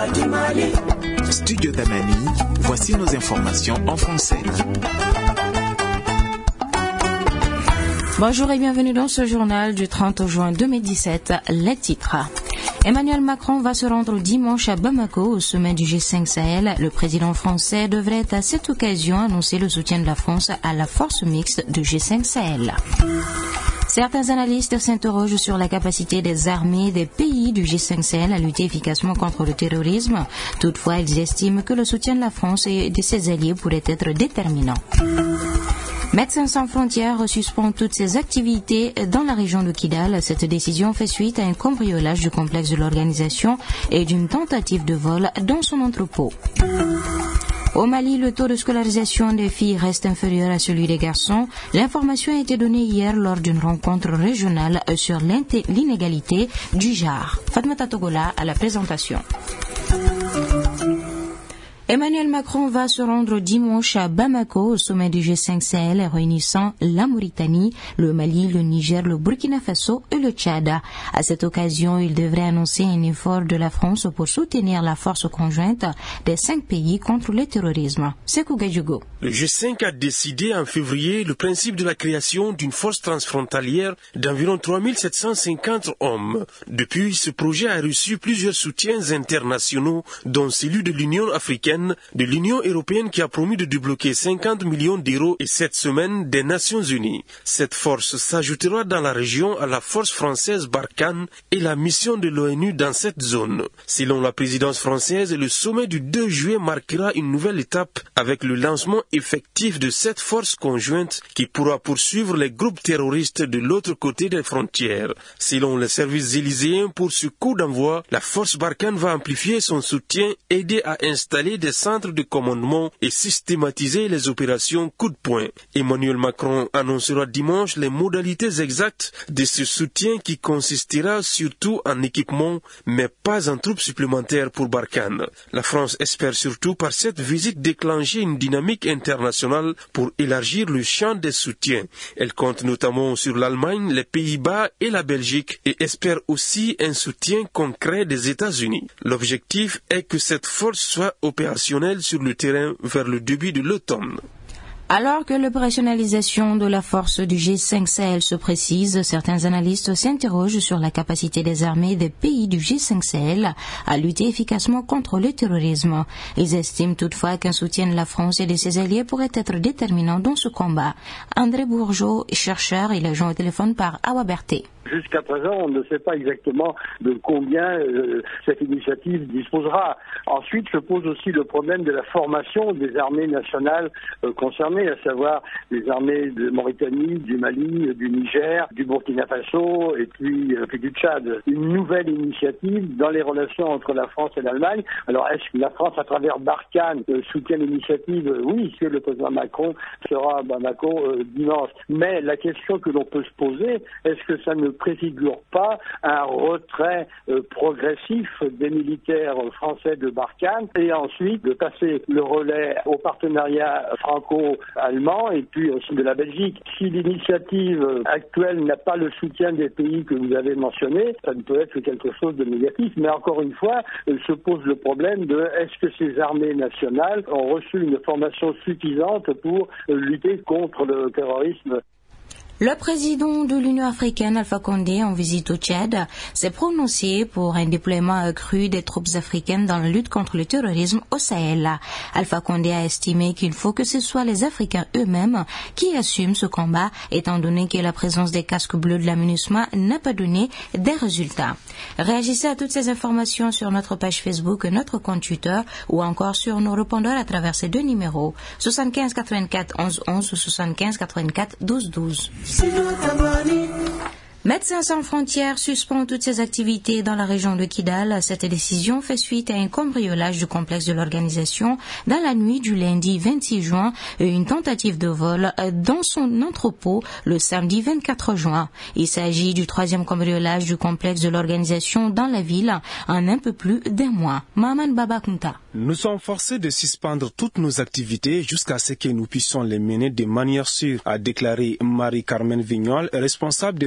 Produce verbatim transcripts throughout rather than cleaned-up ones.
Studio Damani, voici nos informations en français. Bonjour et bienvenue dans ce journal du trente juin deux mille dix-sept. Les titres. Emmanuel Macron va se rendre dimanche à Bamako au sommet du G cinq Sahel. Le président français devrait à cette occasion annoncer le soutien de la France à la force mixte du G cinq Sahel. Certains analystes s'interrogent sur la capacité des armées des pays du G cinq Sahel à lutter efficacement contre le terrorisme. Toutefois, ils estiment que le soutien de la France et de ses alliés pourrait être déterminant. Médecins sans frontières suspend toutes ses activités dans la région de Kidal. Cette décision fait suite à un cambriolage du complexe de l'organisation et d'une tentative de vol dans son entrepôt. Au Mali, le taux de scolarisation des filles reste inférieur à celui des garçons. L'information a été donnée hier lors d'une rencontre régionale sur l'inégalité du genre. Fatmata Togola à la présentation. Emmanuel Macron va se rendre dimanche à Bamako au sommet du G cinq Sahel réunissant la Mauritanie, le Mali, le Niger, le Burkina Faso et le Tchad. À cette occasion, il devrait annoncer un effort de la France pour soutenir la force conjointe des cinq pays contre le terrorisme. Sekou Gadjugo. Le G cinq a décidé en février le principe de la création d'une force transfrontalière d'environ trois mille sept cent cinquante hommes. Depuis, ce projet a reçu plusieurs soutiens internationaux, dont celui de l'Union africaine, de l'Union européenne qui a promis de débloquer cinquante millions d'euros et cette semaine des Nations unies. Cette force s'ajoutera dans la région à la force française Barkhane et la mission de l'ONU dans cette zone. Selon la présidence française, le sommet du deux juillet marquera une nouvelle étape avec le lancement effectif de cette force conjointe qui pourra poursuivre les groupes terroristes de l'autre côté des frontières. Selon les services élyséens, pour ce coup d'envoi, la force Barkhane va amplifier son soutien, aider à installer des des centres de commandement et systématiser les opérations coup de poing. Emmanuel Macron annoncera dimanche les modalités exactes de ce soutien qui consistera surtout en équipement, mais pas en troupes supplémentaires pour Barkhane. La France espère surtout par cette visite déclencher une dynamique internationale pour élargir le champ des soutiens. Elle compte notamment sur l'Allemagne, les Pays-Bas et la Belgique et espère aussi un soutien concret des États-Unis. L'objectif est que cette force soit opérationnelle sur le terrain vers le début de l'automne. Alors que l'opérationnalisation de la force du G cinq Sahel se précise, certains analystes s'interrogent sur la capacité des armées des pays du G cinq Sahel à lutter efficacement contre le terrorisme. Ils estiment toutefois qu'un soutien de la France et de ses alliés pourrait être déterminant dans ce combat. André Bourgeot, chercheur, il est joint au téléphone par Awa Berté. Jusqu'à présent, on ne sait pas exactement de combien euh, cette initiative disposera. Ensuite, se pose aussi le problème de la formation des armées nationales euh, concernées, à savoir les armées de Mauritanie, du Mali, du Niger, du Burkina Faso et puis, euh, puis du Tchad. Une nouvelle initiative dans les relations entre la France et l'Allemagne. Alors, est-ce que la France, à travers Barkhane, euh, soutient l'initiative? Oui, c'est le président Macron sera à Bamako euh, dimanche. Mais la question que l'on peut se poser, est-ce que ça ne préfigure pas un retrait euh, progressif des militaires français de Barkhane et ensuite de passer le relais au partenariat franco-allemand et puis aussi de la Belgique. Si l'initiative actuelle n'a pas le soutien des pays que vous avez mentionnés, ça ne peut être que quelque chose de négatif. Mais encore une fois, euh, se pose le problème de est-ce que ces armées nationales ont reçu une formation suffisante pour euh, lutter contre le terrorisme? Le président de l'Union africaine, Alpha Condé, en visite au Tchad, s'est prononcé pour un déploiement accru des troupes africaines dans la lutte contre le terrorisme au Sahel. Alpha Condé a estimé qu'il faut que ce soit les Africains eux-mêmes qui assument ce combat, étant donné que la présence des casques bleus de la MINUSMA n'a pas donné des résultats. Réagissez à toutes ces informations sur notre page Facebook, notre compte Twitter ou encore sur nos répondeurs à travers ces deux numéros, soixante-quinze quatre-vingt-quatre onze onze ou soixante-quinze quatre-vingt-quatre douze douze. Médecins sans frontières suspend toutes ses activités dans la région de Kidal. Cette décision fait suite à un cambriolage du complexe de l'organisation dans la nuit du lundi vingt-six juin et une tentative de vol dans son entrepôt le samedi vingt-quatre juin. Il s'agit du troisième cambriolage du complexe de l'organisation dans la ville en un peu plus d'un mois. Maman Babakunta. Nous sommes forcés de suspendre toutes nos activités jusqu'à ce que nous puissions les mener de manière sûre, a déclaré Marie-Carmen Vignol, responsable des programmes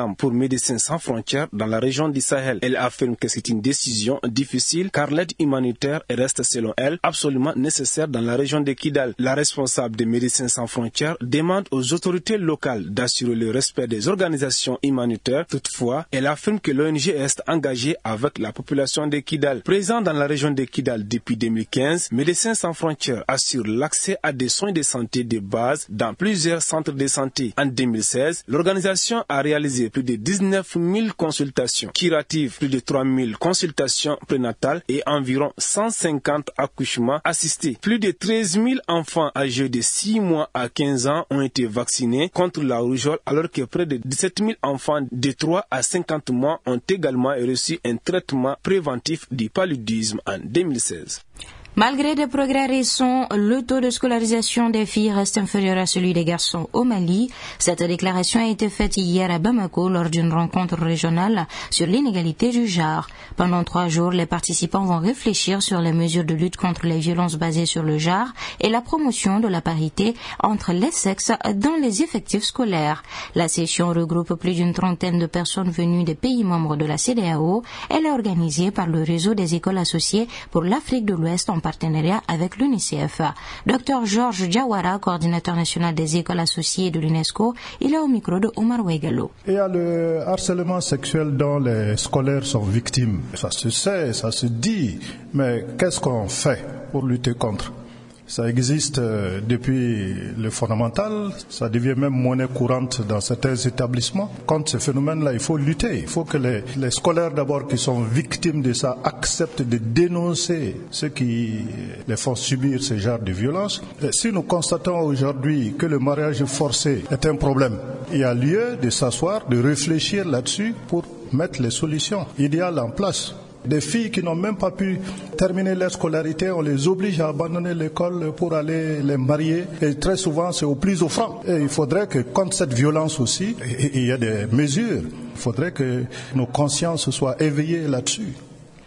programme pour Médecins sans frontières dans la région du Sahel. Elle affirme que c'est une décision difficile car l'aide humanitaire reste selon elle absolument nécessaire dans la région de Kidal. La responsable des Médecins sans frontières demande aux autorités locales d'assurer le respect des organisations humanitaires. Toutefois, elle affirme que l'O N G reste engagée avec la population de Kidal. Présent dans la région de Kidal depuis deux mille quinze, Médecins sans frontières assure l'accès à des soins de santé de base dans plusieurs centres de santé. En deux mille seize, l'organisation a réalisé plus de dix-neuf mille consultations curatives, plus de trois mille consultations prénatales et environ cent cinquante accouchements assistés. Plus de treize mille enfants âgés de six mois à quinze ans ont été vaccinés contre la rougeole, alors que près de dix-sept mille enfants de trois à cinquante mois ont également reçu un traitement préventif du paludisme en deux mille seize. Malgré des progrès récents, le taux de scolarisation des filles reste inférieur à celui des garçons au Mali. Cette déclaration a été faite hier à Bamako lors d'une rencontre régionale sur l'inégalité du genre. Pendant trois jours, les participants vont réfléchir sur les mesures de lutte contre les violences basées sur le genre et la promotion de la parité entre les sexes dans les effectifs scolaires. La session regroupe plus d'une trentaine de personnes venues des pays membres de la C E D E A O. Elle est organisée par le réseau des écoles associées pour l'Afrique de l'Ouest en partenariat avec l'UNICEF. Docteur Georges Diawara, coordinateur national des écoles associées de l'UNESCO, il est au micro de Omar Weigalo. Il y a le harcèlement sexuel dont les scolaires sont victimes. Ça se sait, ça se dit, mais qu'est-ce qu'on fait pour lutter contre ? Ça existe depuis le fondamental, ça devient même monnaie courante dans certains établissements. Contre ce phénomène-là, il faut lutter. Il faut que les, les scolaires d'abord qui sont victimes de ça acceptent de dénoncer ceux qui les font subir ce genre de violence. Et si nous constatons aujourd'hui que le mariage forcé est un problème, il y a lieu de s'asseoir, de réfléchir là-dessus pour mettre les solutions idéales en place. Des filles qui n'ont même pas pu terminer leur scolarité, on les oblige à abandonner l'école pour aller les marier. Et très souvent, c'est au plus offrant. Et il faudrait que contre cette violence aussi, il y a des mesures. Il faudrait que nos consciences soient éveillées là-dessus.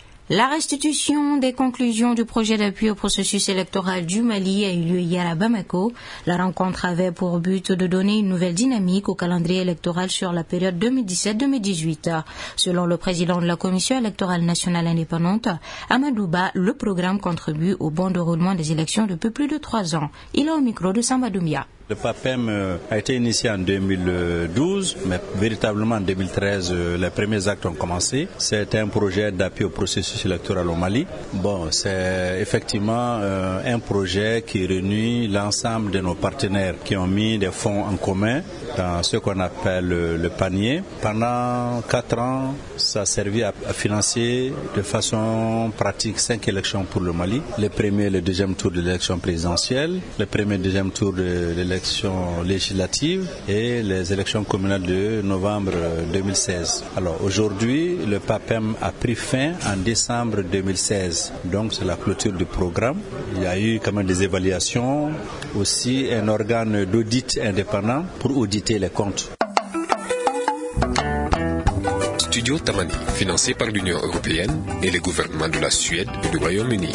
La restitution des conclusions du projet d'appui au processus électoral du Mali a eu lieu hier à Bamako. La rencontre avait pour but de donner une nouvelle dynamique au calendrier électoral sur la période deux mille dix-sept deux mille dix-huit. Selon le président de la Commission électorale nationale indépendante, Amadou Ba, le programme contribue au bon déroulement des élections depuis plus de trois ans. Il est au micro de Samba Doumbia. Le PAPEM a été initié en deux mille douze, mais véritablement en deux mille treize, les premiers actes ont commencé. C'est un projet d'appui au processus électoral au Mali. Bon, c'est effectivement euh, un projet qui réunit l'ensemble de nos partenaires qui ont mis des fonds en commun dans ce qu'on appelle le, le panier. Pendant quatre ans, ça a servi à, à financer de façon pratique cinq élections pour le Mali. Le premier et le deuxième tour de l'élection présidentielle, le premier et le deuxième tour de l'élection législatives et les élections communales de novembre deux mille seize. Alors aujourd'hui, le PAPEM a pris fin en décembre deux mille seize. Donc c'est la clôture du programme. Il y a eu quand même des évaluations, aussi un organe d'audit indépendant pour auditer les comptes. Studio Tamani, financé par l'Union européenne et les gouvernements de la Suède et du Royaume-Uni.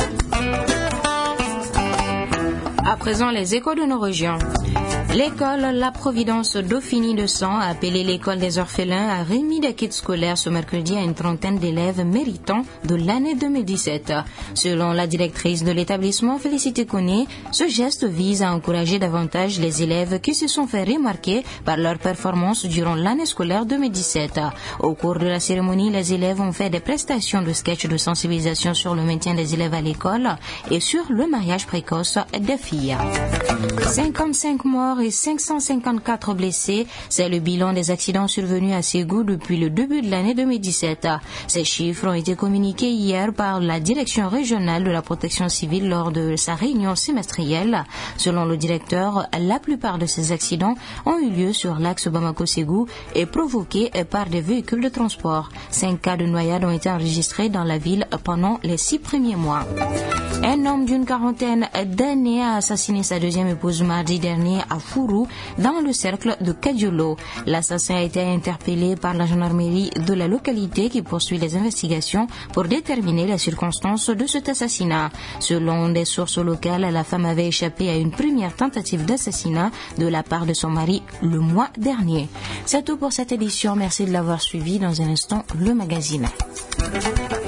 À présent, les échos de nos régions. L'école La Providence Dauphiny de Sang, appelée l'école des orphelins, a remis des kits scolaires ce mercredi à une trentaine d'élèves méritants de l'année deux mille dix-sept. Selon la directrice de l'établissement, Félicité Koné, ce geste vise à encourager davantage les élèves qui se sont fait remarquer par leur performance durant l'année scolaire deux mille dix-sept. Au cours de la cérémonie, les élèves ont fait des prestations de sketch de sensibilisation sur le maintien des élèves à l'école et sur le mariage précoce des filles. cinquante-cinq morts et cinq cent cinquante-quatre blessés, c'est le bilan des accidents survenus à Ségou depuis le début de l'année deux mille dix-sept. Ces chiffres ont été communiqués hier par la Direction régionale de la protection civile lors de sa réunion semestrielle. Selon le directeur, la plupart de ces accidents ont eu lieu sur l'axe Bamako-Ségou et provoqués par des véhicules de transport. Cinq cas de noyade ont été enregistrés dans la ville pendant les six premiers mois. Un homme d'une quarantaine d'années a assassiné sa deuxième épouse mardi dernier à Fourou, dans le cercle de Kadiolo. L'assassin a été interpellé par la gendarmerie de la localité qui poursuit les investigations pour déterminer les circonstances de cet assassinat. Selon des sources locales, la femme avait échappé à une première tentative d'assassinat de la part de son mari le mois dernier. C'est tout pour cette édition. Merci de l'avoir suivi. Dans un instant, le magazine.